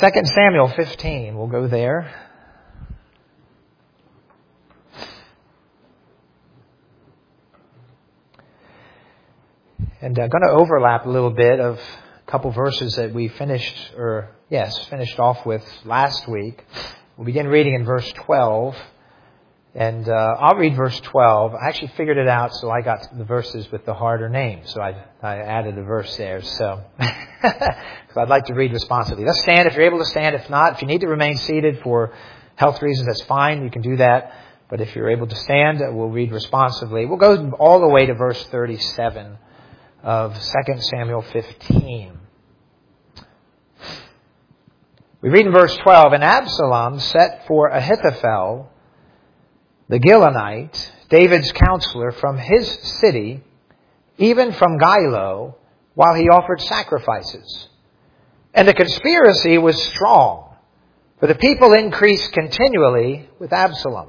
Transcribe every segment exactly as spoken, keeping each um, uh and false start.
Second Samuel fifteen, we'll go there. And I'm going to overlap a little bit of a couple verses that we finished, or yes, finished off with last week. We'll begin reading in verse twelve. And uh, I'll read verse twelve. I actually figured it out, so I got the verses with the harder names. So I, I added a verse there. So because I'd like to read responsibly. Let's stand if you're able to stand. If not, if you need to remain seated for health reasons, that's fine. You can do that. But if you're able to stand, we'll read responsibly. We'll go all the way to verse thirty-seven of Second Samuel fifteen. We read in verse twelve, and Absalom set for Ahithophel, the Gilonite, David's counselor, from his city, even from Gilo, while he offered sacrifices. And the conspiracy was strong, for the people increased continually with Absalom.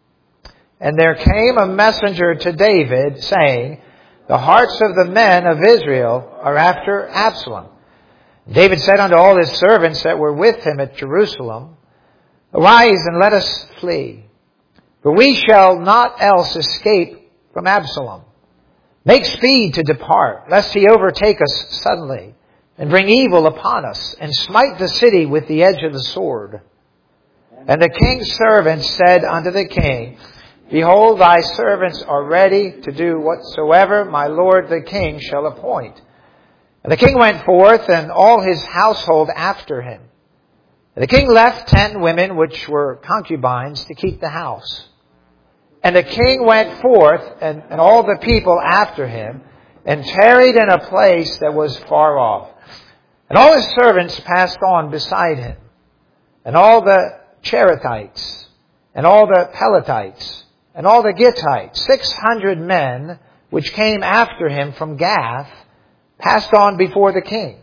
And there came a messenger to David, saying, the hearts of the men of Israel are after Absalom. David said unto all his servants that were with him at Jerusalem, arise and let us flee, for we shall not else escape from Absalom. Make speed to depart, lest he overtake us suddenly, and bring evil upon us, and smite the city with the edge of the sword. And the king's servants said unto the king, behold, thy servants are ready to do whatsoever my lord the king shall appoint. And the king went forth, and all his household after him. And the king left ten women which were concubines to keep the house. And the king went forth, and, and all the people after him, and tarried in a place that was far off. And all his servants passed on beside him, and all the Cherethites, and all the Pelethites, and all the Gittites, six hundred men, which came after him from Gath, passed on before the king.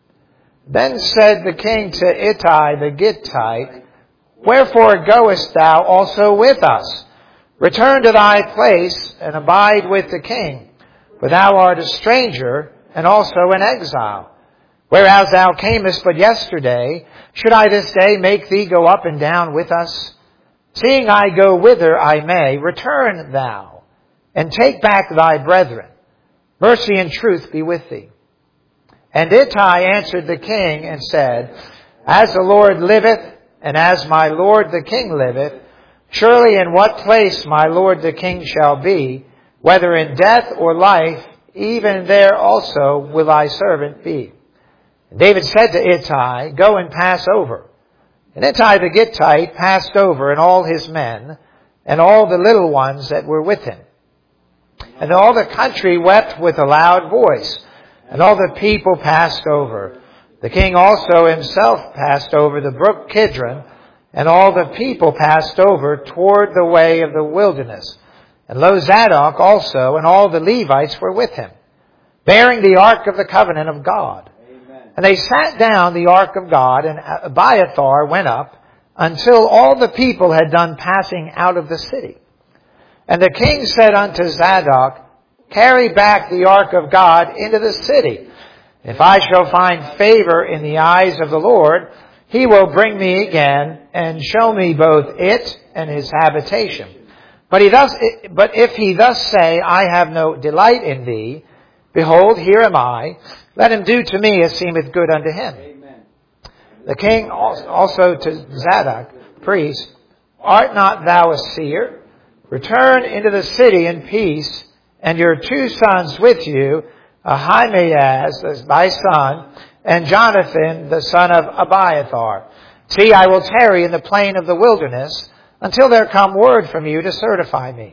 Then said the king to Ittai the Gittite, wherefore goest thou also with us? Return to thy place, and abide with the king, for thou art a stranger, and also an exile. Whereas thou camest but yesterday, should I this day make thee go up and down with us? Seeing I go whither I may, return thou, and take back thy brethren. Mercy and truth be with thee. And Ittai answered the king and said, as the Lord liveth, and as my lord the king liveth, surely in what place my lord the king shall be, whether in death or life, even there also will thy servant be. And David said to Ittai, go and pass over. And Ittai the Gittite passed over, and all his men, and all the little ones that were with him. And all the country wept with a loud voice, and all the people passed over. The king also himself passed over the brook Kidron, and all the people passed over toward the way of the wilderness. And lo, Zadok also, and all the Levites were with him, bearing the ark of the covenant of God. Amen. And they sat down the ark of God, and Abiathar went up, until all the people had done passing out of the city. And the king said unto Zadok, carry back the ark of God into the city. If I shall find favor in the eyes of the Lord, he will bring me again and show me both it and his habitation. But he thus, but if he thus say, I have no delight in thee, behold, here am I. Let him do to me as seemeth good unto him. Amen. The king also to Zadok, priest, art not thou a seer? Return into the city in peace, and your two sons with you, Ahimaaz, thy son, and Jonathan, the son of Abiathar. See, I will tarry in the plain of the wilderness until there come word from you to certify me.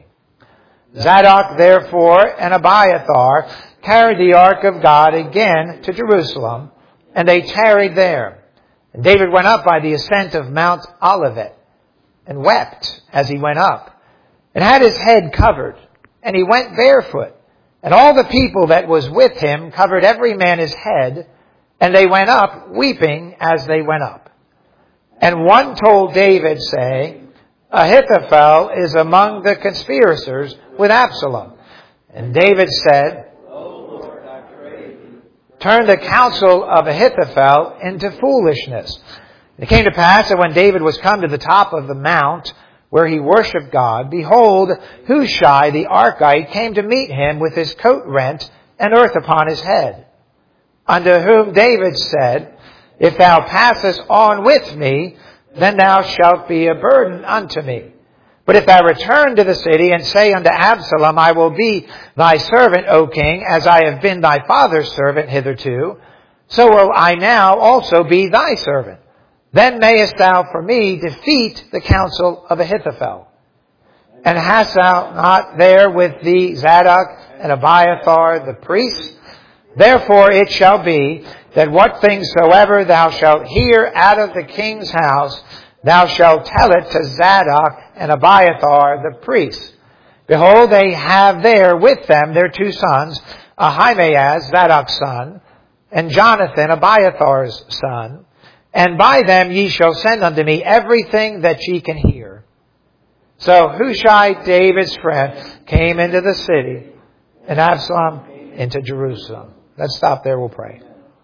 Zadok, therefore, and Abiathar carried the ark of God again to Jerusalem, and they tarried there. And David went up by the ascent of Mount Olivet, and wept as he went up, and had his head covered, and he went barefoot. And all the people that was with him covered every man his head, and they went up weeping as they went up. And one told David, saying, Ahithophel is among the conspirators with Absalom. And David said, O Lord, I pray thee, turn the counsel of Ahithophel into foolishness. It came to pass that when David was come to the top of the mount where he worshipped God, behold, Hushai the Archite came to meet him with his coat rent and earth upon his head. Unto whom David said, If thou passest on with me, then thou shalt be a burden unto me. But if thou return to the city and say unto Absalom, I will be thy servant, O king, as I have been thy father's servant hitherto, so will I now also be thy servant. Then mayest thou for me defeat the counsel of Ahithophel. And hast thou not there with thee Zadok and Abiathar the priests? Therefore it shall be that what things soever thou shalt hear out of the king's house, thou shalt tell it to Zadok and Abiathar the priests. Behold, they have there with them their two sons, Ahimaaz, Zadok's son, and Jonathan, Abiathar's son. And by them ye shall send unto me everything that ye can hear. So Hushai, David's friend, came into the city, and Absalom into Jerusalem. Let's stop there, we'll pray.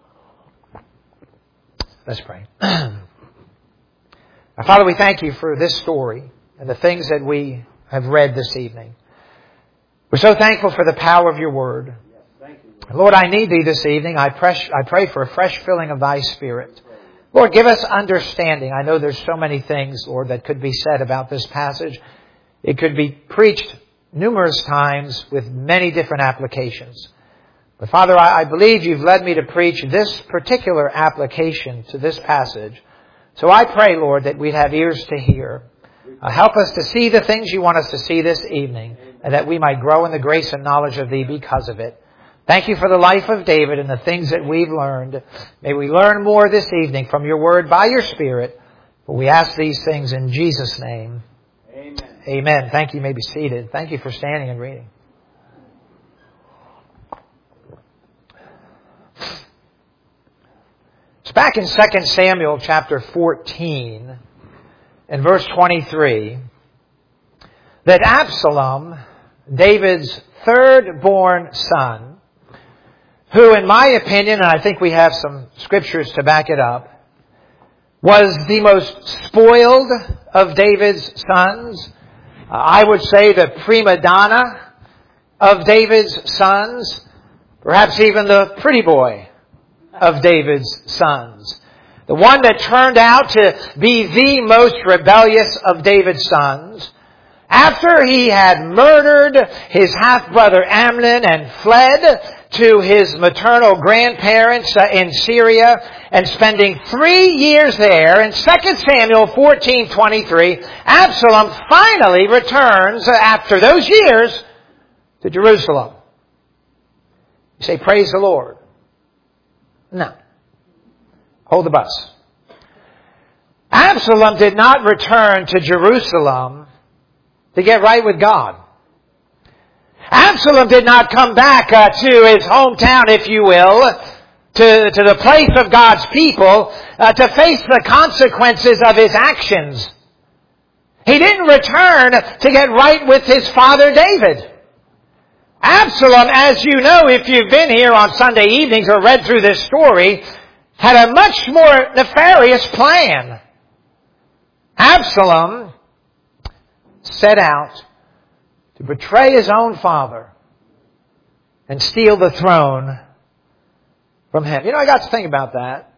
Let's pray. Our Father, we thank you for this story and the things that we have read this evening. We're so thankful for the power of your word. Lord, I need thee this evening. I pray, I pray for a fresh filling of thy Spirit. Lord, give us understanding. I know there's so many things, Lord, that could be said about this passage. It could be preached numerous times with many different applications. But Father, I, I believe you've led me to preach this particular application to this passage. So I pray, Lord, that we'd have ears to hear. Uh, help us to see the things you want us to see this evening, and that we might grow in the grace and knowledge of thee because of it. Thank you for the life of David and the things that we've learned. May we learn more this evening from your word by your Spirit. For we ask these things in Jesus' name. Amen. Amen. Thank you. You may be seated. Thank you for standing and reading. It's back in Second Samuel chapter fourteen and verse twenty-three that Absalom, David's third-born son, who, in my opinion, and I think we have some scriptures to back it up, was the most spoiled of David's sons. Uh, I would say the prima donna of David's sons, perhaps even the pretty boy of David's sons. The one that turned out to be the most rebellious of David's sons. After he had murdered his half-brother Amnon and fled to his maternal grandparents uh, in Syria and spending three years there, in Second Samuel fourteen twenty-three, Absalom finally returns uh, after those years to Jerusalem. You say, praise the Lord. No. Hold the bus. Absalom did not return to Jerusalem to get right with God. Absalom did not come back uh, to his hometown, if you will, to, to the place of God's people, uh, to face the consequences of his actions. He didn't return to get right with his father David. Absalom, as you know, if you've been here on Sunday evenings or read through this story, had a much more nefarious plan. Absalom set out to betray his own father and steal the throne from him. You know, I got to think about that.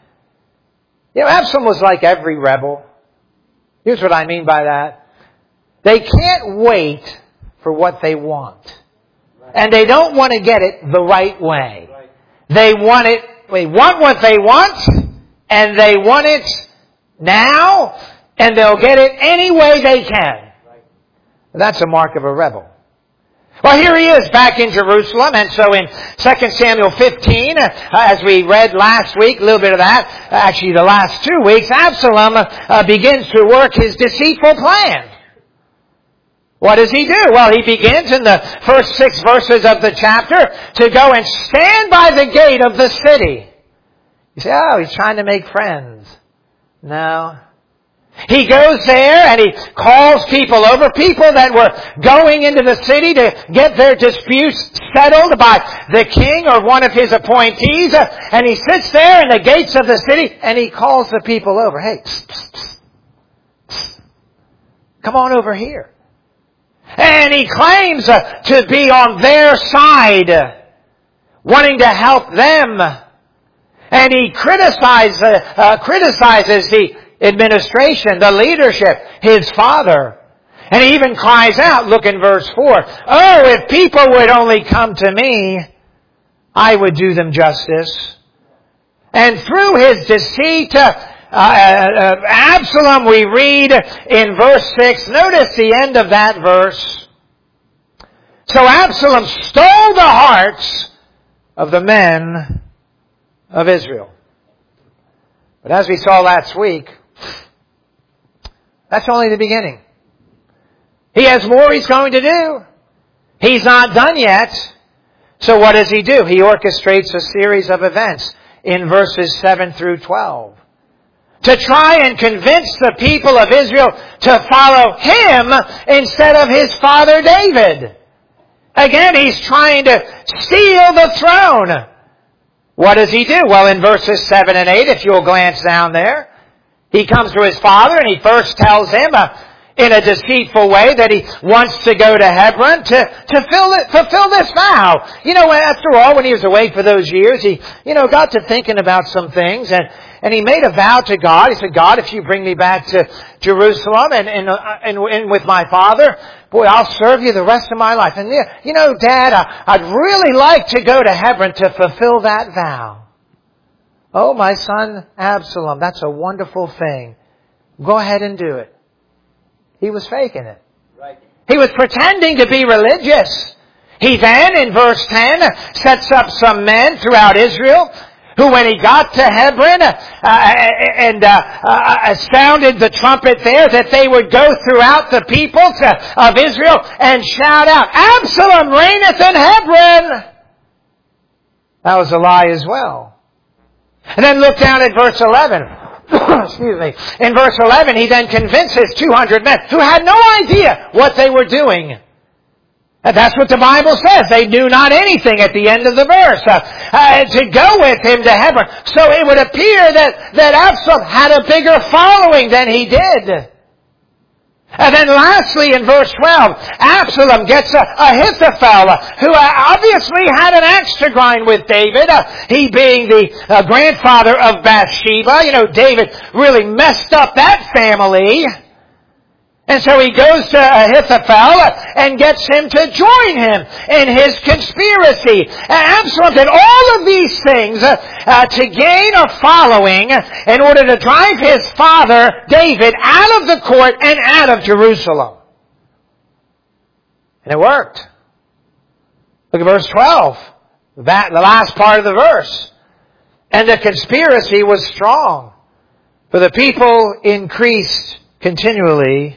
You know, Absalom was like every rebel. Here's what I mean by that. They can't wait for what they want. And they don't want to get it the right way. They want it, they want what they want, and they want it now, and they'll get it any way they can. That's a mark of a rebel. Well, here he is back in Jerusalem, and so in Second Samuel fifteen, uh, as we read last week, a little bit of that, uh, actually the last two weeks, Absalom uh, begins to work his deceitful plan. What does he do? Well, he begins in the first six verses of the chapter to go and stand by the gate of the city. You say, oh, he's trying to make friends. No. He goes there and he calls people over, people that were going into the city to get their disputes settled by the king or one of his appointees. And he sits there in the gates of the city and he calls the people over. Hey, psst, psst, psst, psst. Come on over here. And he claims to be on their side, wanting to help them. And he criticizes, uh, criticizes the administration, the leadership, his father. And he even cries out, look in verse four, oh, if people would only come to me, I would do them justice. And through his deceit, uh, uh, Absalom, we read in verse six, notice the end of that verse. So Absalom stole the hearts of the men of Israel. But as we saw last week, that's only the beginning. He has more he's going to do. He's not done yet. So what does he do? He orchestrates a series of events in verses seven through twelve to try and convince the people of Israel to follow him instead of his father David. Again, he's trying to steal the throne. What does he do? Well, in verses seven and eight, if you'll glance down there, he comes to his father and he first tells him uh, in a deceitful way that he wants to go to Hebron to, to fill it, fulfill this vow. You know, after all, when he was away for those years, he, you know, got to thinking about some things and, and he made a vow to God. He said, God, if you bring me back to Jerusalem and, and, uh, and, and with my father, boy, I'll serve you the rest of my life. And you know, Dad, I, I'd really like to go to Hebron to fulfill that vow. Oh, my son Absalom, that's a wonderful thing. Go ahead and do it. He was faking it. Right. He was pretending to be religious. He then, in verse ten, sets up some men throughout Israel who, when he got to Hebron uh, and uh, uh, sounded the trumpet there, that they would go throughout the people to, of Israel and shout out, Absalom reigneth in Hebron. That was a lie as well. And then look down at verse eleven. Excuse me. In verse eleven, he then convinces two hundred men who had no idea what they were doing. And that's what the Bible says. They knew not anything at the end of the verse. Uh, uh, to go with him to Hebron. So it would appear that, that Absalom had a bigger following than he did. And then lastly, in verse twelve, Absalom gets a Ahithophel, who obviously had an axe to grind with David, uh, he being the uh, grandfather of Bathsheba. You know, David really messed up that family. And so he goes to Ahithophel and gets him to join him in his conspiracy. And Absalom did all of these things uh, uh, to gain a following in order to drive his father, David, out of the court and out of Jerusalem. And it worked. Look at verse twelve. That, the last part of the verse. And the conspiracy was strong, for the people increased continually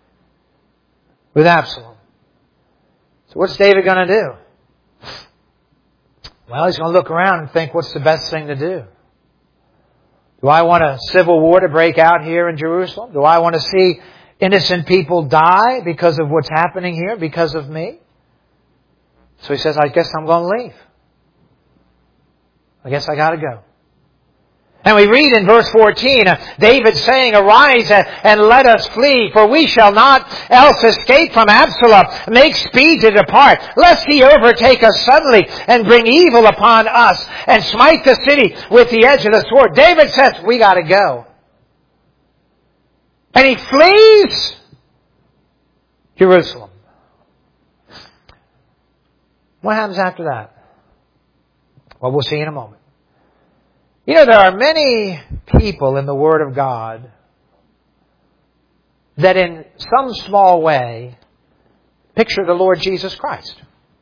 with Absalom. So what's David going to do? Well, he's going to look around and think, what's the best thing to do? Do I want a civil war to break out here in Jerusalem? Do I want to see innocent people die because of what's happening here, because of me? So he says, I guess I'm going to leave. I guess I got to go. And we read in verse fourteen, uh, David saying, arise uh, and let us flee, for we shall not else escape from Absalom. Make speed to depart, lest he overtake us suddenly and bring evil upon us and smite the city with the edge of the sword. David says, we got to go. And he flees Jerusalem. What happens after that? Well, we'll see in a moment. You know, there are many people in the Word of God that in some small way picture the Lord Jesus Christ.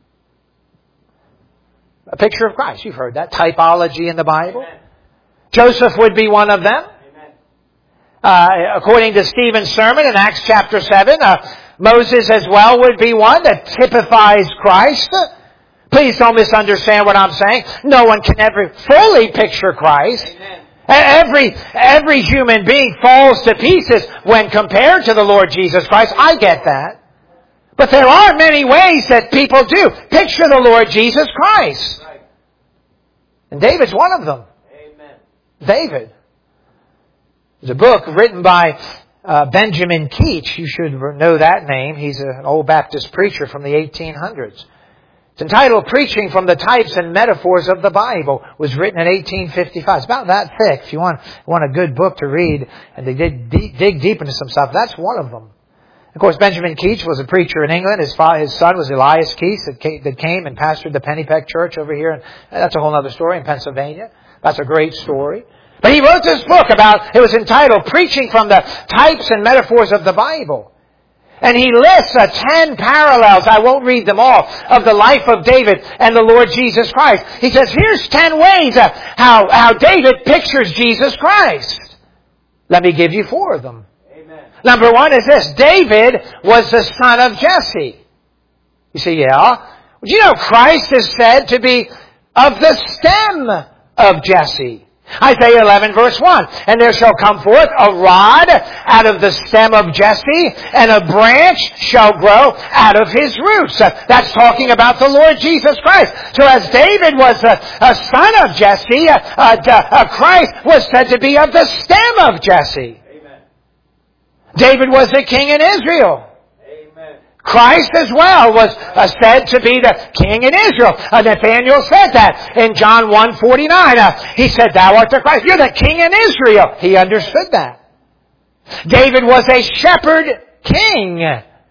A picture of Christ. You've heard that. Typology in the Bible. Amen. Joseph would be one of them. Uh, according to Stephen's sermon in Acts chapter seven, uh, Moses as well would be one that typifies Christ. Please don't misunderstand what I'm saying. No one can ever fully picture Christ. Amen. Every, every human being falls to pieces when compared to the Lord Jesus Christ. I get that. But there are many ways that people do. Picture the Lord Jesus Christ. And David's one of them. Amen. David. There's a book written by uh, Benjamin Keach. You should know that name. He's an old Baptist preacher from the eighteen hundreds. It's entitled Preaching from the Types and Metaphors of the Bible. It was written in eighteen fifty-five. It's about that thick. If you want, want a good book to read and to dig deep, dig deep into some stuff, that's one of them. Of course, Benjamin Keach was a preacher in England. His, father, his son was Elias Keach that came, that came and pastored the Pennypeck Church over here. And that's a whole other story in Pennsylvania. That's a great story. But he wrote this book about, it was entitled Preaching from the Types and Metaphors of the Bible. And he lists uh, ten parallels, I won't read them all, of the life of David and the Lord Jesus Christ. He says, here's ten ways uh, how, how David pictures Jesus Christ. Let me give you four of them. Amen. Number one is this. David was the son of Jesse. You say, yeah. Well, you know, Christ is said to be of the stem of Jesse. Isaiah eleven verse one. And there shall come forth a rod out of the stem of Jesse, and a branch shall grow out of his roots. Uh, that's talking about the Lord Jesus Christ. So as David was a, a son of Jesse, uh, uh, uh, Christ was said to be of the stem of Jesse. Amen. David was the king in Israel. Christ as well was uh, said to be the king in Israel. Uh, Nathaniel said that in John one forty-nine. Uh, he said, thou art the Christ. You're the king in Israel. He understood that. David was a shepherd king.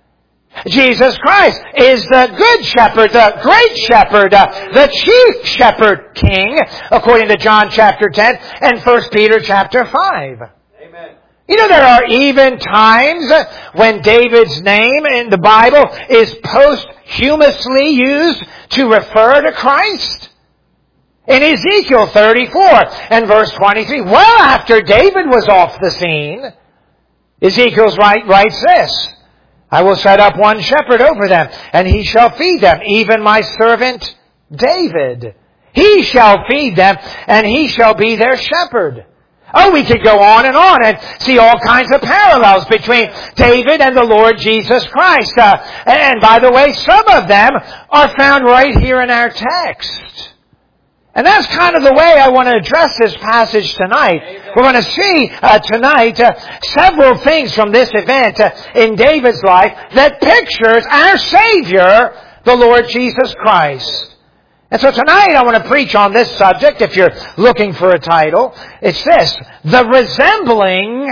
Jesus Christ is the good shepherd, the great shepherd, uh, the chief shepherd king, according to John chapter ten and First Peter chapter five. You know, there are even times when David's name in the Bible is posthumously used to refer to Christ. In Ezekiel thirty-four and verse twenty-three, well after David was off the scene, Ezekiel write, writes this, I will set up one shepherd over them, and he shall feed them, even my servant David. He shall feed them, and he shall be their shepherd. Oh, we could go on and on and see all kinds of parallels between David and the Lord Jesus Christ. Uh, and by the way, some of them are found right here in our text. And that's kind of the way I want to address this passage tonight. Amen. We're going to see uh, tonight uh, several things from this event uh, in David's life that pictures our Savior, the Lord Jesus Christ. And so tonight I want to preach on this subject, if you're looking for a title. It's this, the resembling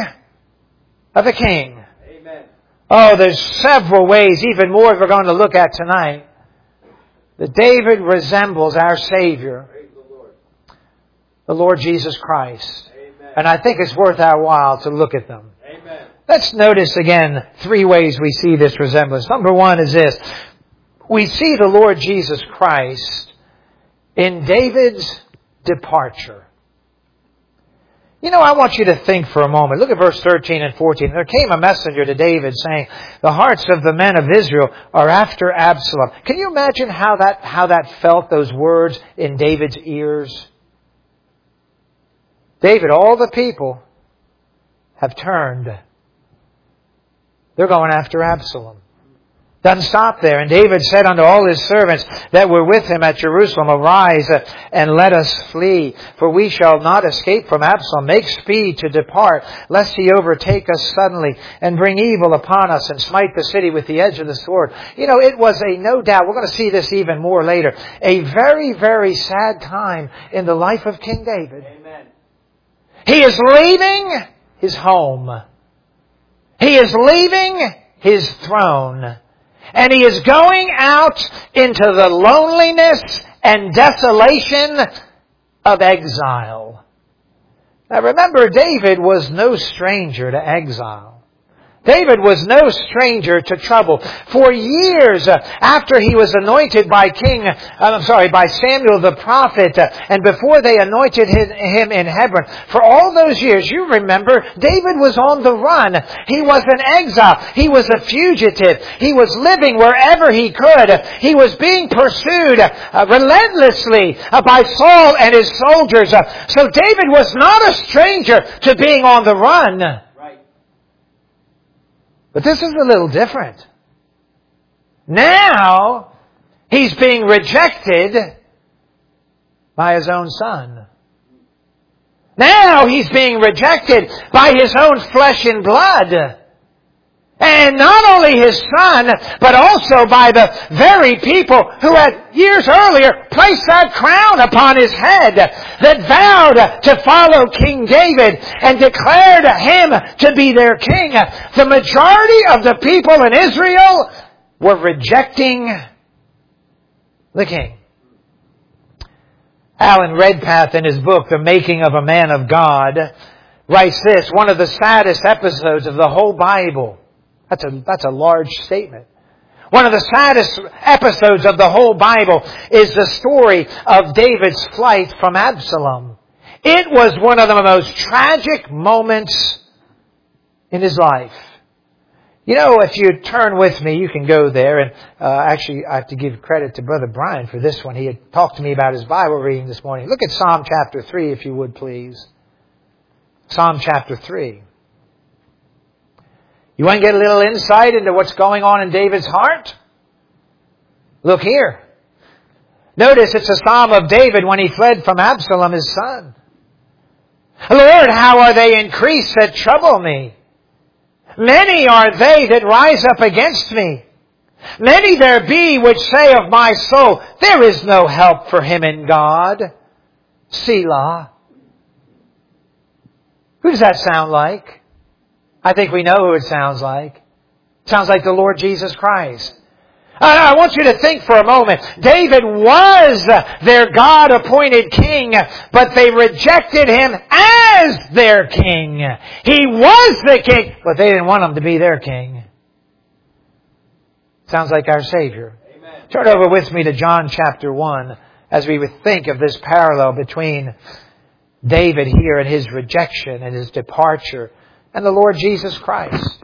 of a king. Amen. Oh, there's several ways, even more we're going to look at tonight, that David resembles our Savior, the Lord. the Lord Jesus Christ. Amen. And I think it's worth our while to look at them. Amen. Let's notice again three ways we see this resemblance. Number one is this. We see the Lord Jesus Christ in David's departure. You know, I want you to think for a moment. Look at verse thirteen and fourteen. There came a messenger to David saying, the hearts of the men of Israel are after Absalom. Can you imagine how that, how that felt, those words in David's ears? David, all the people have turned. They're going after Absalom. Doesn't stop there. And David said unto all his servants that were with him at Jerusalem, arise uh, and let us flee, for we shall not escape from Absalom. Make speed to depart, lest he overtake us suddenly and bring evil upon us and smite the city with the edge of the sword. You know, it was a, no doubt, we're going to see this even more later, a very, very sad time in the life of King David. Amen. He is leaving his home. He is leaving his throne. And he is going out into the loneliness and desolation of exile. Now remember, David was no stranger to exile. David was no stranger to trouble. For years uh, after he was anointed by King, uh, I'm sorry, by Samuel the prophet, uh, and before they anointed his, him in Hebron, for all those years, you remember, David was on the run. He was an exile. He was a fugitive. He was living wherever he could. He was being pursued uh, relentlessly uh, by Saul and his soldiers. Uh, so David was not a stranger to being on the run. But this is a little different. Now, he's being rejected by his own son. Now, he's being rejected by his own flesh and blood. And not only his son, but also by the very people who had years earlier placed that crown upon his head, that vowed to follow King David and declared him to be their king. The majority of the people in Israel were rejecting the king. Alan Redpath, in his book, The Making of a Man of God, writes this: one of the saddest episodes of the whole Bible. That's a, that's a large statement. One of the saddest episodes of the whole Bible is the story of David's flight from Absalom. It was one of the most tragic moments in his life. You know, if you turn with me, you can go there. And uh, actually, I have to give credit to Brother Brian for this one. He had talked to me about his Bible reading this morning. Look at Psalm chapter three, if you would, please. Psalm chapter three. You want to get a little insight into what's going on in David's heart? Look here. Notice it's a psalm of David when he fled from Absalom, his son. Lord, how are they increased that trouble me? Many are they that rise up against me. Many there be which say of my soul, there is no help for him in God. Selah. Who does that sound like? I think we know who it sounds like. It sounds like the Lord Jesus Christ. I want you to think for a moment. David was their God-appointed king, but they rejected him as their king. He was the king, but they didn't want him to be their king. Sounds like our Savior. Amen. Turn over with me to John chapter one as we would think of this parallel between David here and his rejection and his departure and the Lord Jesus Christ.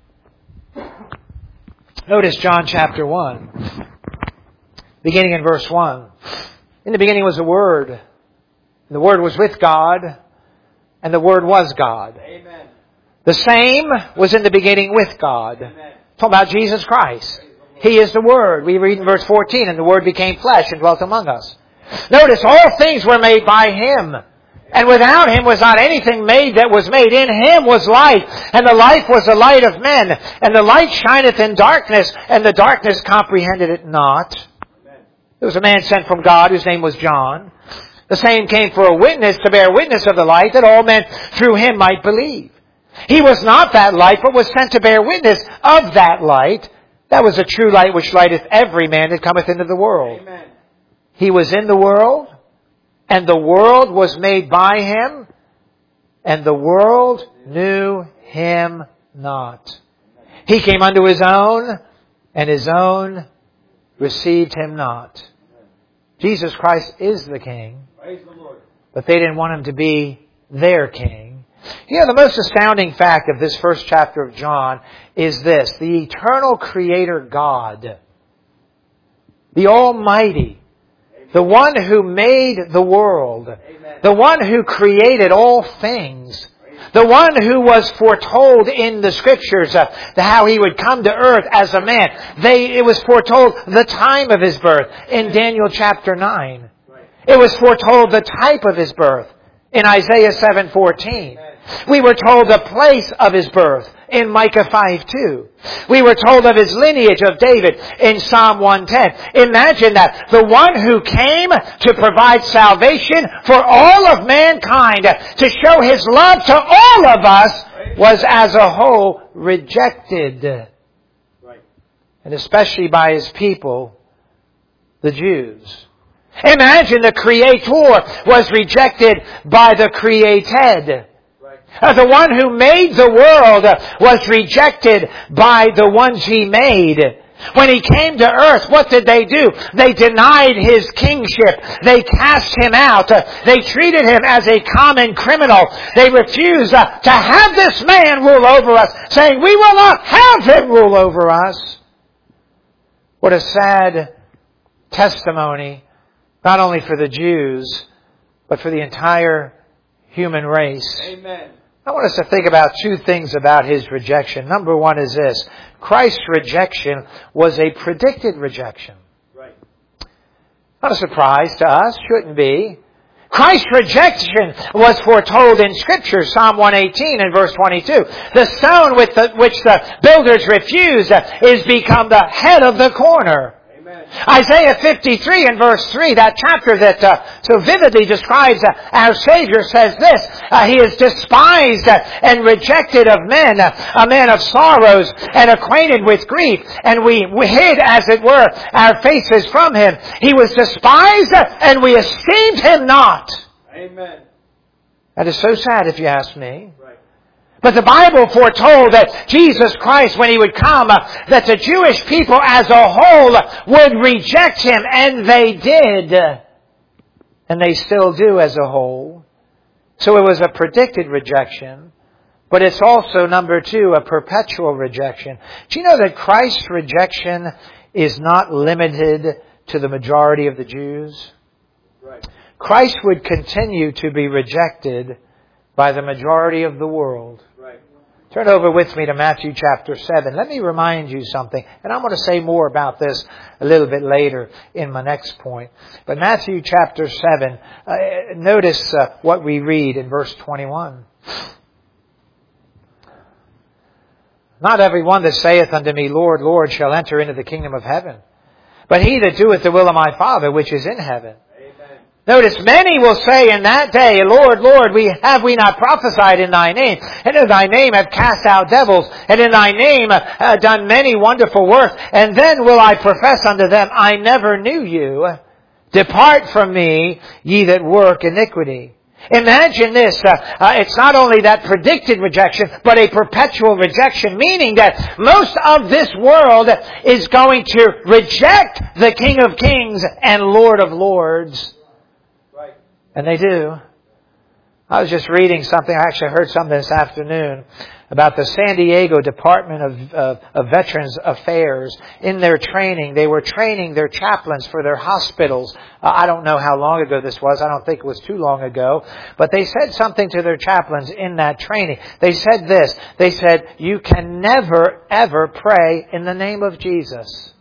Notice John chapter one, beginning in verse one. In the beginning was the Word, and the Word was with God, and the Word was God. Amen. The same was in the beginning with God. Amen. Talking about Jesus Christ. He is the Word. We read in verse fourteen, and the Word became flesh and dwelt among us. Notice all things were made by Him. And without Him was not anything made that was made. In Him was life, and the life was the light of men. And the light shineth in darkness, and the darkness comprehended it not. There was a man sent from God whose name was John. The same came for a witness, to bear witness of the light, that all men through him might believe. He was not that light, but was sent to bear witness of that light. That was a true light which lighteth every man that cometh into the world. Amen. He was in the world, and the world was made by Him, and the world knew Him not. He came unto His own, and His own received Him not. Jesus Christ is the King, but they didn't want Him to be their King. You know, the most astounding fact of this first chapter of John is this: the eternal Creator God, the Almighty, the one who made the world, Amen. The one who created all things, the one who was foretold in the Scriptures uh, how He would come to earth as a man. They, it was foretold the time of His birth in Daniel chapter nine. It was foretold the type of His birth in Isaiah seven fourteen. We were told the place of His birth in Micah five two. We were told of His lineage of David in Psalm one ten. Imagine that. The one who came to provide salvation for all of mankind, to show His love to all of us, was as a whole rejected. Right. And especially by His people, the Jews. Imagine the Creator was rejected by the created. Uh, the one who made the world uh, was rejected by the ones He made. When He came to earth, what did they do? They denied His kingship. They cast Him out. Uh, they treated Him as a common criminal. They refused uh, to have this man rule over us, saying, we will not have Him rule over us. What a sad testimony, not only for the Jews, but for the entire human race. Amen. I want us to think about two things about His rejection. Number one is this. Christ's rejection was a predicted rejection. Right. Not a surprise to us. Shouldn't be. Christ's rejection was foretold in Scripture. Psalm one eighteen and verse twenty-two. The stone with the, which the builders refused is become the head of the corner. Isaiah fifty-three and verse three, that chapter that uh, so vividly describes uh, our Savior, says this, uh, He is despised uh, and rejected of men, uh, a man of sorrows and acquainted with grief, and we, we hid, as it were, our faces from Him. He was despised uh, and we esteemed Him not. Amen. That is so sad if you ask me. Right. But the Bible foretold that Jesus Christ, when He would come, uh, that the Jewish people as a whole would reject Him. And they did. And they still do as a whole. So it was a predicted rejection. But it's also, number two, a perpetual rejection. Do you know that Christ's rejection is not limited to the majority of the Jews? Right. Christ would continue to be rejected by the majority of the world. Right. Turn over with me to Matthew chapter seven. Let me remind you something, and I'm going to say more about this a little bit later in my next point. But Matthew chapter seven, uh, notice uh, what we read in verse twenty-one. Not every one that saith unto me, Lord, Lord, shall enter into the kingdom of heaven, but he that doeth the will of my Father which is in heaven. Notice, many will say in that day, Lord, Lord, we have we not prophesied in Thy name, and in Thy name have cast out devils, and in Thy name uh, done many wonderful works. And then will I profess unto them, I never knew you. Depart from me, ye that work iniquity. Imagine this. Uh, uh, it's not only that predicted rejection, but a perpetual rejection, meaning that most of this world is going to reject the King of Kings and Lord of Lords. And they do. I was just reading something. I actually heard something this afternoon about the San Diego Department of, of, of Veterans Affairs. In their training, they were training their chaplains for their hospitals. Uh, I don't know how long ago this was. I don't think it was too long ago. But they said something to their chaplains in that training. They said this. They said, you can never, ever pray in the name of Jesus.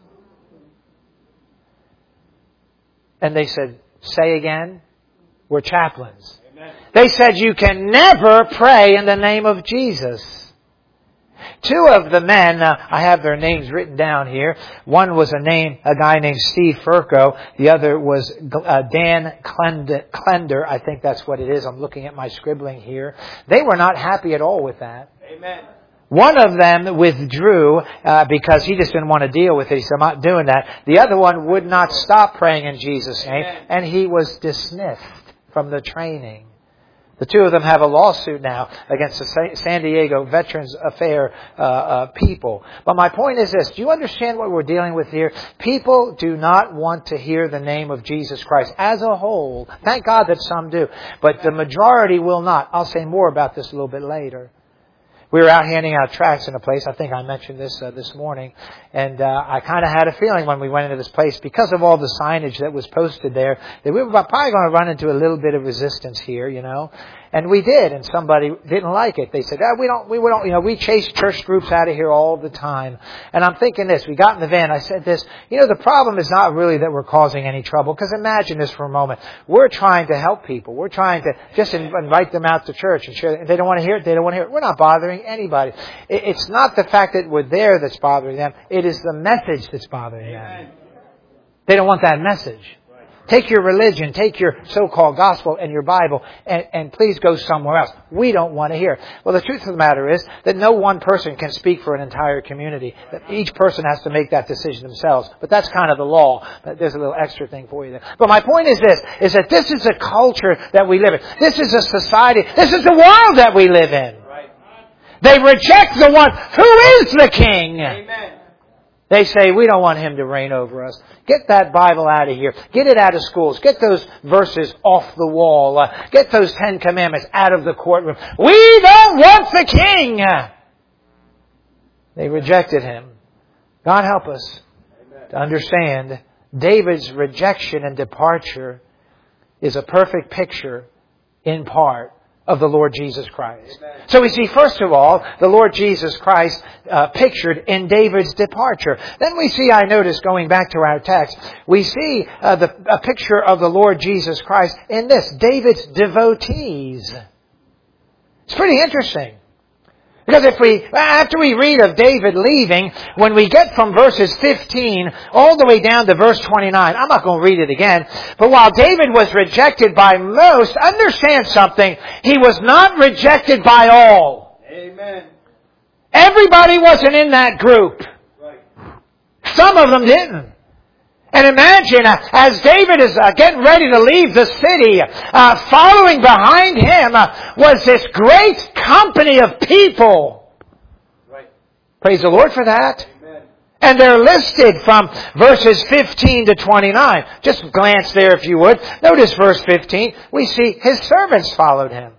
And they said, say again. We're chaplains. Amen. They said you can never pray in the name of Jesus. Two of the men, uh, I have their names written down here. One was a name, a guy named Steve Furco. The other was uh, Dan Clender. I think that's what it is. I'm looking at my scribbling here. They were not happy at all with that. Amen. One of them withdrew uh, because he just didn't want to deal with it. He said, I'm not doing that. The other one would not stop praying in Jesus' name, Amen. And he was dismissed from the training. The two of them have a lawsuit now against the San Diego Veterans Affairs uh, uh, people. But my point is this. Do you understand what we're dealing with here? People do not want to hear the name of Jesus Christ as a whole. Thank God that some do. But the majority will not. I'll say more about this a little bit later. We were out handing out tracts in a place. I think I mentioned this uh, this morning. And uh, I kind of had a feeling when we went into this place, because of all the signage that was posted there, that we were probably going to run into a little bit of resistance here, you know. And we did, and somebody didn't like it. They said, oh, we don't, we don't, you know, we chase church groups out of here all the time. And I'm thinking this, we got in the van, I said this, you know, the problem is not really that we're causing any trouble, because imagine this for a moment. We're trying to help people. We're trying to just invite them out to church and share. If they don't want to hear it, they don't want to hear it. We're not bothering anybody. It's not the fact that we're there that's bothering them. It is the message that's bothering them. They don't want that message. Take your religion, take your so-called gospel and your Bible, and, and please go somewhere else. We don't want to hear. Well, the truth of the matter is that no one person can speak for an entire community. That each person has to make that decision themselves. But that's kind of the law. But there's a little extra thing for you there. But my point is this, is that this is a culture that we live in. This is a society. This is the world that we live in. They reject the one who is the King. Amen. They say, we don't want Him to reign over us. Get that Bible out of here. Get it out of schools. Get those verses off the wall. Uh, get those Ten Commandments out of the courtroom. We don't want the King. They rejected Him. God help us Amen. To understand David's rejection and departure is a perfect picture, in part, of the Lord Jesus Christ. Amen. So we see, first of all, the Lord Jesus Christ uh, pictured in David's departure. Then we see, I notice, going back to our text, we see uh, the, a picture of the Lord Jesus Christ in this, David's devotees. It's pretty interesting. Because if we, after we read of David leaving, when we get from verses fifteen all the way down to verse twenty-nine, I'm not going to read it again, but while David was rejected by most, understand something, he was not rejected by all. Amen. Everybody wasn't in that group. Right. Some of them didn't. And imagine, uh, as David is uh, getting ready to leave the city, uh, following behind him uh, was this great company of people. Right. Praise the Lord for that. Amen. And they're listed from verses fifteen to twenty-nine. Just glance there if you would. Notice verse fifteen. We see his servants followed him.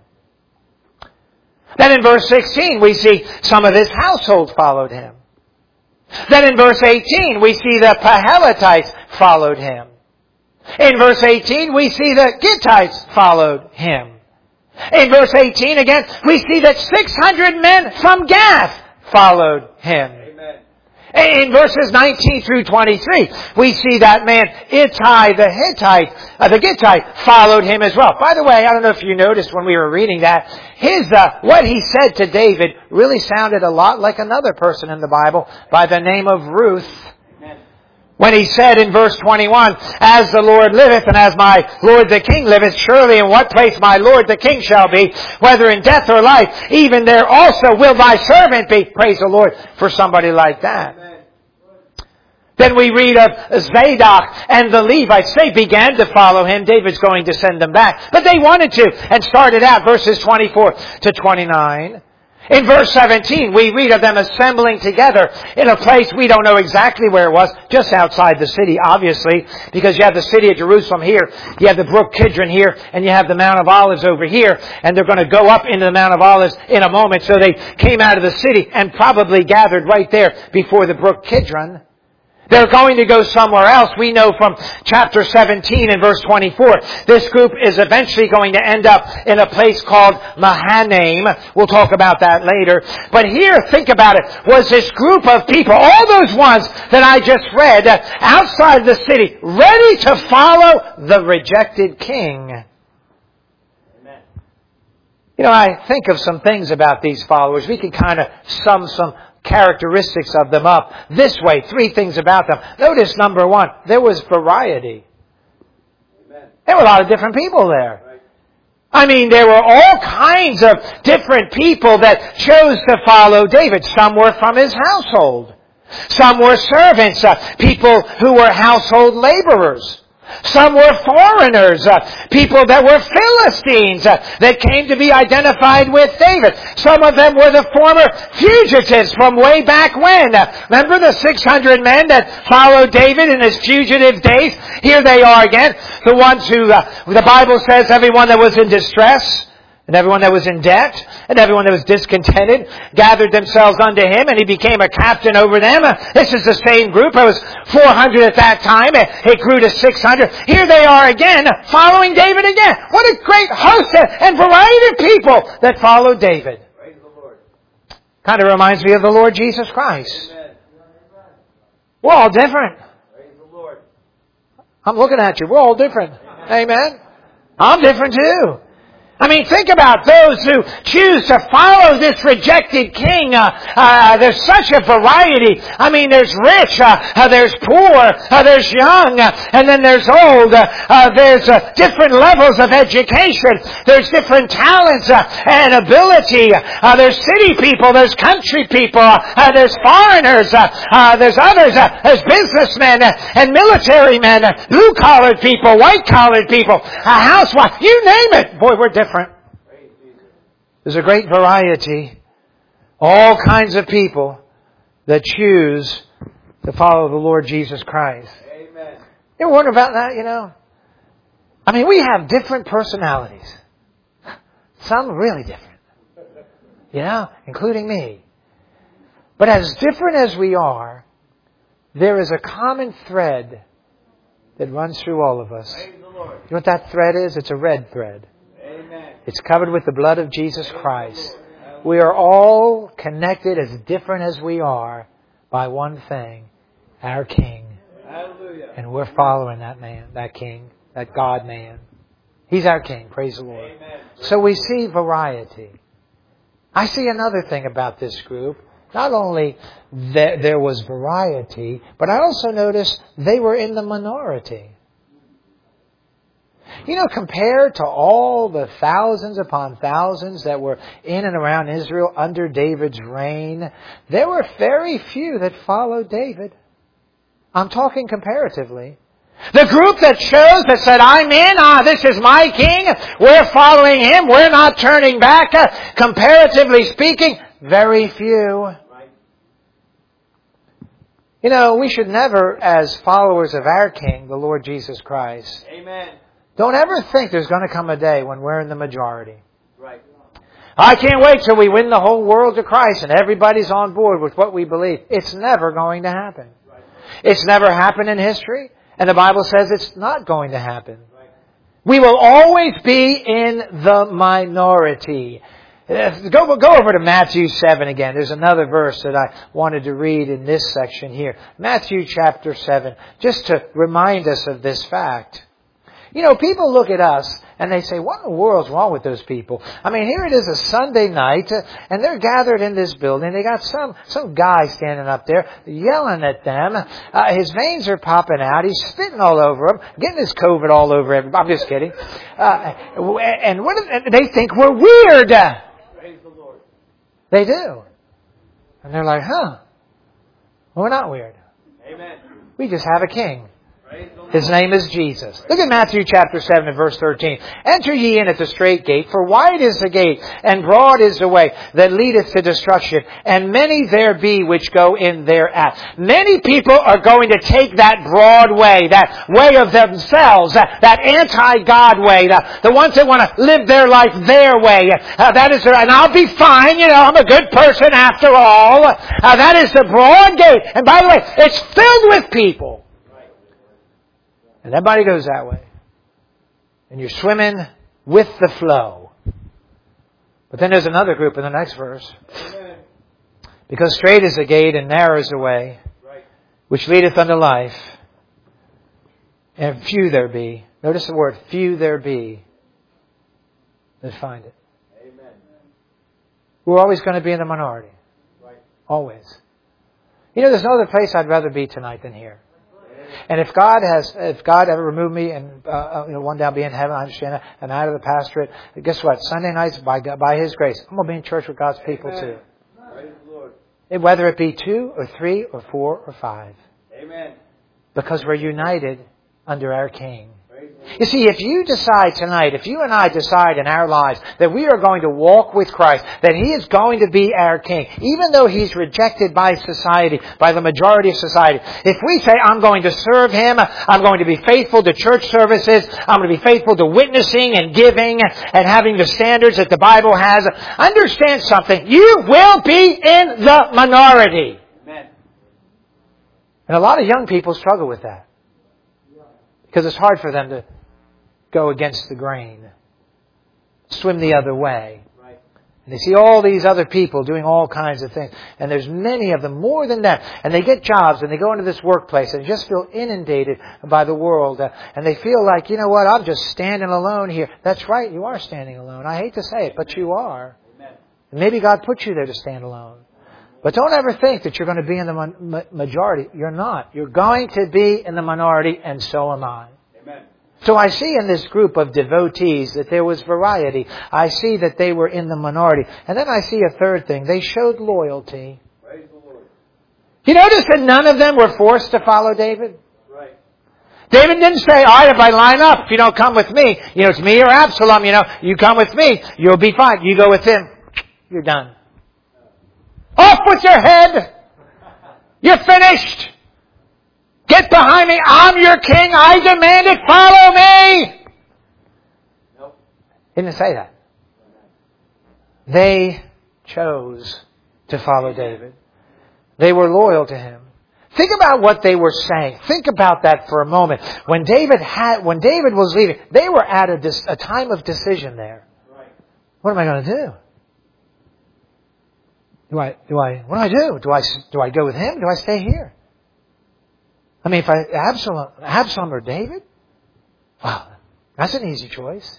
Then in verse sixteen, we see some of his household followed him. Then in verse eighteen, we see the Pahelitites followed him. In verse eighteen, we see the Gittites followed him. In verse eighteen, again, we see that six hundred men from Gath followed him. Amen. In verses nineteen through twenty-three, we see that man Ittai the Hittite, uh, the Gittite, followed him as well. By the way, I don't know if you noticed when we were reading that, his uh, what he said to David really sounded a lot like another person in the Bible by the name of Ruth. Amen. When he said in verse twenty-one, "As the Lord liveth, and as my Lord the King liveth, surely in what place my Lord the King shall be, whether in death or life, even there also will thy servant be." Praise the Lord for somebody like that. Amen. Then we read of Zadok and the Levites. They began to follow him. David's going to send them back. But they wanted to and started out verses twenty-four to twenty-nine. In verse seventeen, we read of them assembling together in a place we don't know exactly where it was, just outside the city, obviously, because you have the city of Jerusalem here, you have the brook Kidron here, and you have the Mount of Olives over here, and they're going to go up into the Mount of Olives in a moment. So they came out of the city and probably gathered right there before the brook Kidron. They're going to go somewhere else. We know from chapter seventeen and verse twenty-four. This group is eventually going to end up in a place called Mahanaim. We'll talk about that later. But here, think about it, was this group of people, all those ones that I just read, outside the city, ready to follow the rejected king. Amen. You know, I think of some things about these followers. We can kind of sum some characteristics of them up this way. Three things about them. Notice, number one, there was variety. Amen. There were a lot of different people there. Right. I mean, there were all kinds of different people that chose to follow David. Some were from his household. Some were servants, uh, people who were household laborers. Some were foreigners, uh, people that were Philistines uh, that came to be identified with David. Some of them were the former fugitives from way back when. Uh, remember the six hundred men that followed David in his fugitive days? Here they are again. The ones who, uh, the Bible says, everyone that was in distress, and everyone that was in debt, and everyone that was discontented, gathered themselves unto him, and he became a captain over them. This is the same group. It was four hundred at that time. It grew to six hundred. Here they are again, following David again. What a great host and variety of people that followed David. Praise the Lord. Kind of reminds me of the Lord Jesus Christ. Amen. We're all different. Praise the Lord. I'm looking at you. We're all different. Amen. I'm different too. I mean, think about those who choose to follow this rejected king. Uh, uh, there's such a variety. I mean, there's rich, uh, uh, there's poor, uh, there's young, uh, and then there's old. Uh, uh, there's uh, different levels of education. There's different talents uh, and ability. Uh, there's city people, there's country people, uh, there's foreigners, uh, uh, there's others, uh, there's businessmen uh, and military men, uh, blue-collared people, white-collared people, uh, housewives, you name it. Boy, we're different. There's a great variety. All kinds of people that choose to follow the Lord Jesus Christ. Amen. You ever wonder about that, you know? I mean, we have different personalities. Some really different. You know, including me. But as different as we are, there is a common thread that runs through all of us. Praise the Lord. You know what that thread is? It's a red thread. Amen. It's covered with the blood of Jesus Christ. We are all connected, as different as we are, by one thing, our King. Hallelujah. And we're following that man, that King, that God man. He's our King, praise the Lord. Amen. So we see variety. I see another thing about this group. Not only that there was variety, but I also noticed they were in the minority. You know, compared to all the thousands upon thousands that were in and around Israel under David's reign, there were very few that followed David. I'm talking comparatively. The group that chose, that said, I'm in, ah, this is my king, we're following him, we're not turning back, uh, comparatively speaking, very few. You know, we should never, as followers of our King, the Lord Jesus Christ, Amen. don't ever think there's going to come a day when we're in the majority. Right. I can't wait till we win the whole world to Christ and everybody's on board with what we believe. It's never going to happen. Right. It's never happened in history, and the Bible says it's not going to happen. Right. We will always be in the minority. Go, go over to Matthew seven again. There's another verse that I wanted to read in this section here. Matthew chapter seven, just to remind us of this fact. You know, people look at us and they say, what in the world's wrong with those people? I mean, here it is a Sunday night uh, and they're gathered in this building. They got some, some guy standing up there yelling at them. Uh, his veins are popping out. He's spitting all over them, getting his COVID all over everybody. I'm just kidding. Uh, and what, and they think we're weird. Praise the Lord. They do. And they're like, huh, well, we're not weird. Amen. We just have a king. Praise the Lord. His name is Jesus. Look at Matthew chapter seven and verse thirteen. Enter ye in at the strait gate, for wide is the gate, and broad is the way that leadeth to destruction, and many there be which go in thereat. Many people are going to take that broad way, that way of themselves, that, that anti-God way, the, the ones that want to live their life their way. Uh, that is, and I'll be fine, you know, I'm a good person after all. Uh, that is the broad gate. And by the way, it's filled with people. And everybody goes that way. And you're swimming with the flow. But then there's another group in the next verse. Amen. Because straight is the gate and narrow is the way, Right. which leadeth unto life. And few there be. Notice the word, few there be. Let's find it. Amen. We're always going to be in the minority. Right. Always. You know, there's no other place I'd rather be tonight than here. And if God has, if God ever removed me and uh, you know, one day I'll be in heaven, I understand that, and out of the pastorate, guess what? Sunday nights, by God, by His grace, I'm going to be in church with God's people Amen. too. Praise the Lord. It, whether it be two or three or four or five, Amen. because we're united under our King. Praise the Lord. You see, if you decide tonight, if you and I decide in our lives that we are going to walk with Christ, that He is going to be our King, even though He's rejected by society, by the majority of society, if we say, I'm going to serve Him, I'm going to be faithful to church services, I'm going to be faithful to witnessing and giving and having the standards that the Bible has, understand something, you will be in the minority. Amen. And a lot of young people struggle with that. Because it's hard for them to go against the grain, swim the other way. Right. And they see all these other people doing all kinds of things. And there's many of them, more than that. And they get jobs and they go into this workplace and just feel inundated by the world. Uh, and they feel like, you know what, I'm just standing alone here. That's right, you are standing alone. I hate to say it, but you are. Amen. And maybe God put you there to stand alone. But don't ever think that you're going to be in the ma- majority. You're not. You're going to be in the minority, and so am I. Amen. So I see in this group of devotees that there was variety. I see that they were in the minority. And then I see a third thing. They showed loyalty. Praise the Lord. You notice that none of them were forced to follow David? Right. David didn't say, all right, if I line up, if you don't come with me, you know, it's me or Absalom, you know, you come with me, you'll be fine. You go with him, you're done. Off with your head! You're finished! Get behind me. I'm your king. I demand it. Follow me. Nope. He didn't say that. They chose to follow David. They were loyal to him. Think about what they were saying. Think about that for a moment. When David had, when David was leaving, they were at a, a time of decision there. Right. What am I going to do? Do I, do I, what do I do? Do I, do I go with him? Do I stay here? I mean, if I, Absalom, Absalom or David? Wow, that's an easy choice.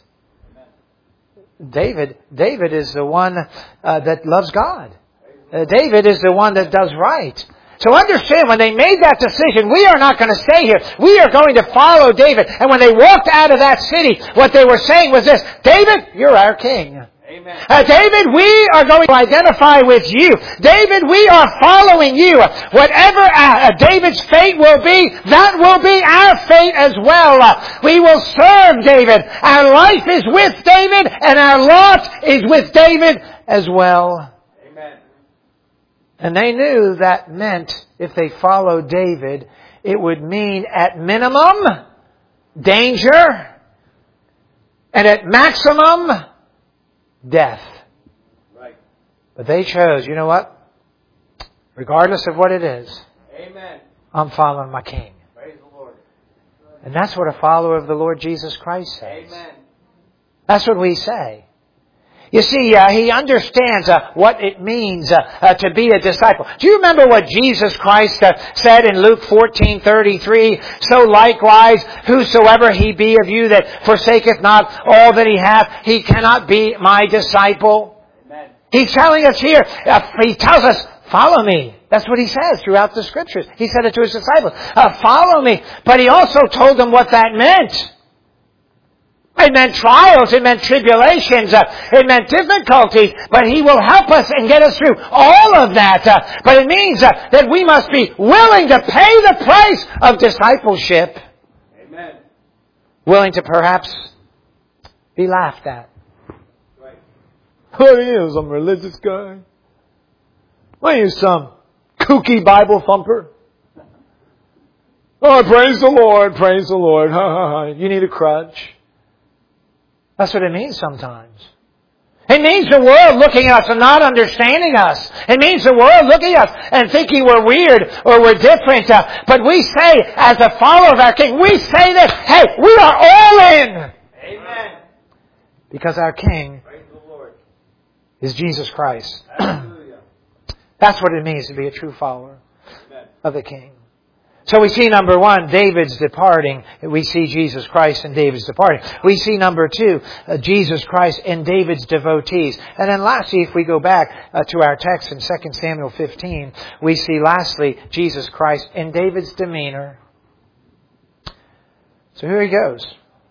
David, David is the one uh, that loves God. Uh, David is the one that does right. So understand, when they made that decision, we are not going to stay here. We are going to follow David. And when they walked out of that city, what they were saying was this, David, you're our king. Amen. Uh, David, we are going to identify with you. David, we are following you. Whatever uh, David's fate will be, that will be our fate as well. Uh, we will serve David. Our life is with David, and our lot is with David as well. Amen. And they knew that meant, if they followed David, it would mean at minimum, danger, and at maximum, death. Right. But they chose, you know what? Regardless of what it is, Amen. I'm I'm following my King. Praise the Lord. And that's what a follower of the Lord Jesus Christ says. Amen. That's what we say. You see, uh, he understands uh, what it means uh, uh, to be a disciple. Do you remember what Jesus Christ uh, said in Luke fourteen thirty-three? So likewise, whosoever he be of you that forsaketh not all that he hath, he cannot be my disciple. Amen. He's telling us here, uh, he tells us, follow me. That's what he says throughout the Scriptures. He said it to his disciples. Uh, follow me. But he also told them what that meant. It meant trials, it meant tribulations, uh, it meant difficulties, but He will help us and get us through all of that. Uh, but it means uh, that we must be willing to pay the price of discipleship. Amen. Willing to perhaps be laughed at. Right. What are you, some religious guy? What are you, some kooky Bible thumper? Oh, praise the Lord, praise the Lord. Ha ha ha. You need a crutch. That's what it means sometimes. It means the world looking at us and not understanding us. It means the world looking at us and thinking we're weird or we're different. Uh, but we say, as a follower of our King, we say this, hey, we are all in. Amen. Because our King Praise the Lord. is Jesus Christ. Hallelujah. That's what it means to be a true follower Amen. of the King. So we see number one, David's departing. We see Jesus Christ in David's departing. We see number two, uh, Jesus Christ in David's devotees. And then lastly, if we go back uh, to our text in Second Samuel fifteen, we see lastly, Jesus Christ in David's demeanor. So here he goes.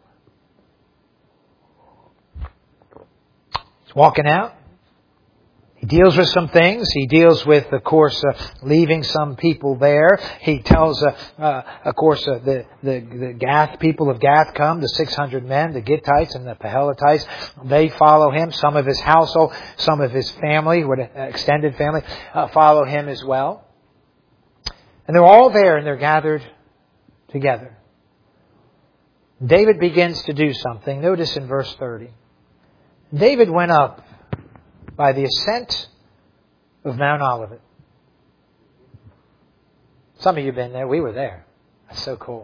He's walking out. He deals with some things. He deals with, of course, uh, leaving some people there. He tells, uh, uh, of course, uh, the, the, the Gath, people of Gath come, the six hundred men, the Gittites and the Pehelitites. They follow him. Some of his household, some of his family, extended family, uh, follow him as well. And they're all there and they're gathered together. David begins to do something. Notice in verse thirty. David went up by the ascent of Mount Olivet. Some of you have been there. We were there. That's so cool.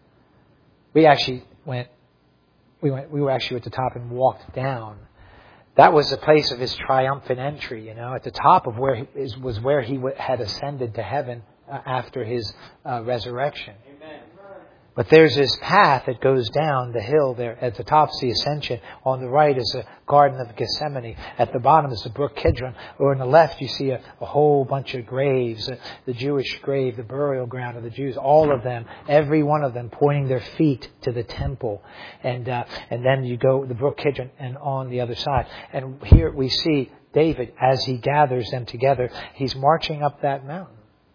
We actually went, we went, we were actually at the top and walked down That was the place of his triumphant entry, you know. At the top of where he is, was where he had ascended to heaven uh, after his uh, resurrection. Amen. But there's this path that goes down the hill there. At the top is the ascension. On the right is the Garden of Gethsemane. At the bottom is the Brook Kidron. Or on the left you see a, a whole bunch of graves. Uh, the Jewish grave, the burial ground of the Jews. All of them, every one of them pointing their feet to the temple. And uh, and then you go the Brook Kidron and on the other side. And here we see David as he gathers them together. He's marching up that mountain.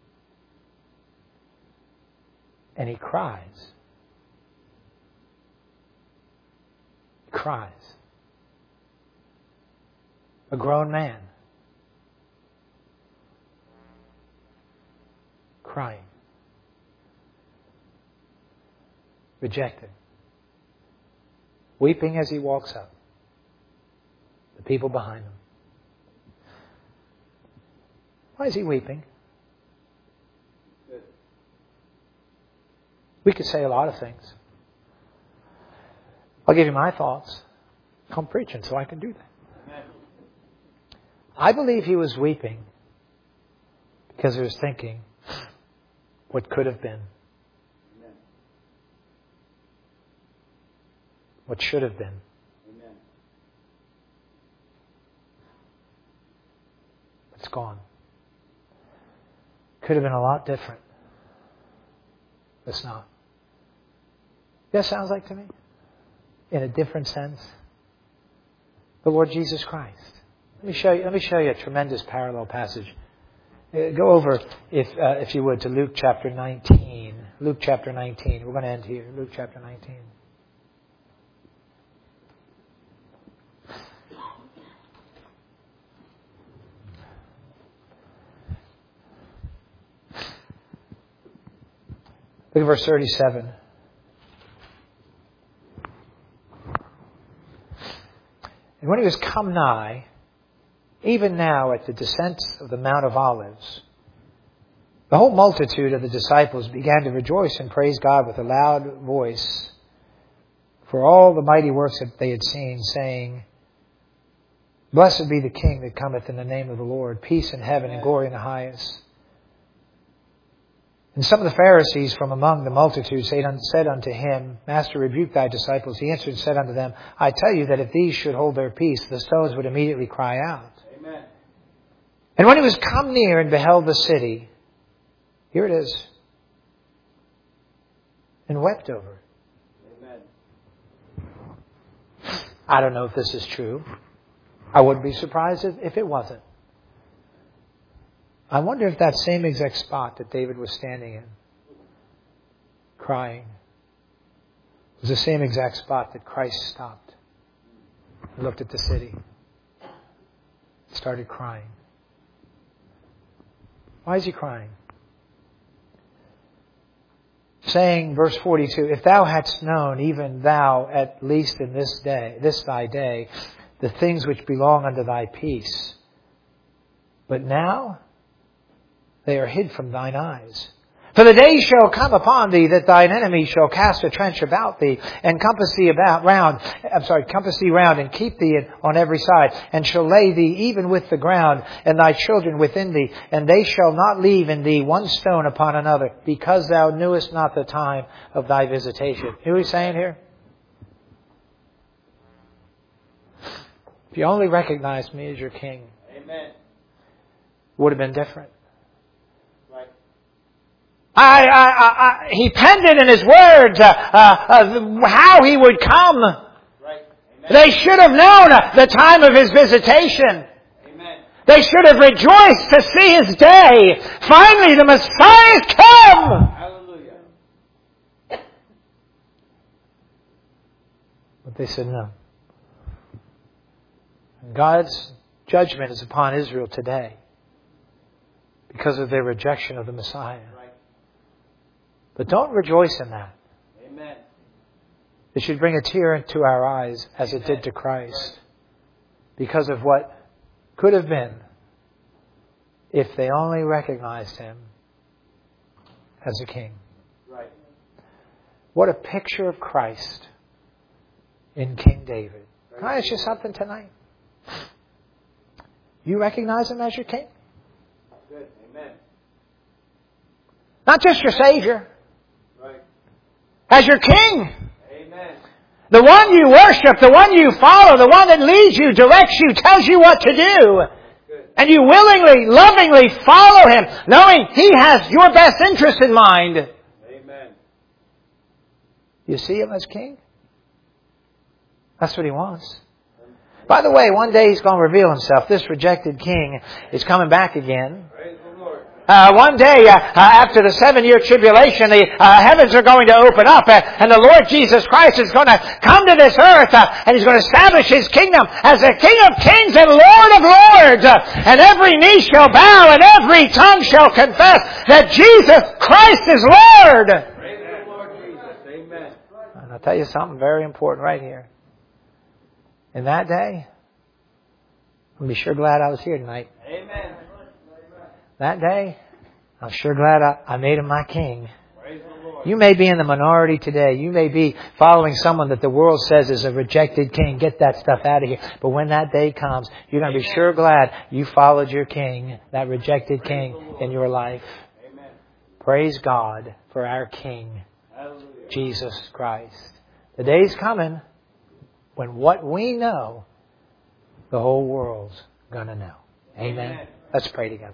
And he cries. He cries. A grown man. Crying. Rejected. Weeping as he walks up. The people behind him. Why is he weeping? We could say a lot of things. I'll give you my thoughts. I'm preaching, so I can do that. Amen. I believe he was weeping because he was thinking what could have been. Amen. What should have been. Amen. It's gone. Could have been a lot different. It's not. That sounds like to me? In a different sense. The Lord Jesus Christ. Let me show you, let me show you a tremendous parallel passage. Uh, go over, if uh, if you would, to Luke chapter nineteen. Luke chapter nineteen. We're going to end here. Luke chapter nineteen. Look at verse thirty-seven. And when he was come nigh, even now at the descent of the Mount of Olives, the whole multitude of the disciples began to rejoice and praise God with a loud voice for all the mighty works that they had seen, saying, Blessed be the King that cometh in the name of the Lord, peace in heaven and glory in the highest. And some of the Pharisees from among the multitude said unto him, Master, rebuke thy disciples. He answered and said unto them, I tell you that if these should hold their peace, the stones would immediately cry out. Amen. And when he was come near and beheld the city, here it is, and wept over it. Amen. I don't know if this is true. I wouldn't be surprised if, if it wasn't. I wonder if that same exact spot that David was standing in, crying, was the same exact spot that Christ stopped and looked at the city, started crying. Why is he crying? Saying, verse forty-two, If thou hadst known, even thou, at least in this day, this thy day, the things which belong unto thy peace. But now they are hid from thine eyes. For the day shall come upon thee that thine enemy shall cast a trench about thee and compass thee about round. I'm sorry, compass thee round and keep thee on every side, and shall lay thee even with the ground, and thy children within thee, and they shall not leave in thee one stone upon another, because thou knewest not the time of thy visitation. You know what he's saying here? If you only recognized me as your king, Amen. it would have been different. Right. I, I, I, I, he penned it in his words, uh, uh, uh, how he would come. Right. Amen. They should have known uh, the time of his visitation. Amen. They should have rejoiced to see his day. Finally, the Messiah has come. Hallelujah. But they said no. God's judgment is upon Israel today because of their rejection of the Messiah. Right. But don't rejoice in that. Amen. It should bring a tear into our eyes as it did to Christ because of what could have been if they only recognized him as a king. Right. What a picture of Christ in King David. Can I ask you something tonight? You recognize Him as your King? Good. Amen. Not just your Savior. Right. As your King. Amen. The one you worship, the one you follow, the one that leads you, directs you, tells you what to do. Good. And you willingly, lovingly follow Him, knowing He has your best interest in mind. Amen. You see Him as King? That's what He wants. By the way, one day He's going to reveal Himself. This rejected King is coming back again. Praise the Lord. Uh, one day, uh, uh, after the seven-year tribulation, the uh, heavens are going to open up, uh, and the Lord Jesus Christ is going to come to this earth, uh, and He's going to establish His kingdom as the King of kings and Lord of lords. Uh, and every knee shall bow, and every tongue shall confess that Jesus Christ is Lord. Praise the Lord Jesus. Amen. And I'll tell you something very important right here. In that day, I'll be sure glad I was here tonight. Amen. That day, I'm sure glad I, I made Him my King. Praise the Lord. You may be in the minority today. You may be following someone that the world says is a rejected king. Get that stuff out of here. But when that day comes, you're going to be sure glad you followed your king, that rejected king in your life. Amen. Praise God for our King, Hallelujah. Jesus Christ. The day's coming when what we know, the whole world's going to know. Amen. Amen. Let's pray together.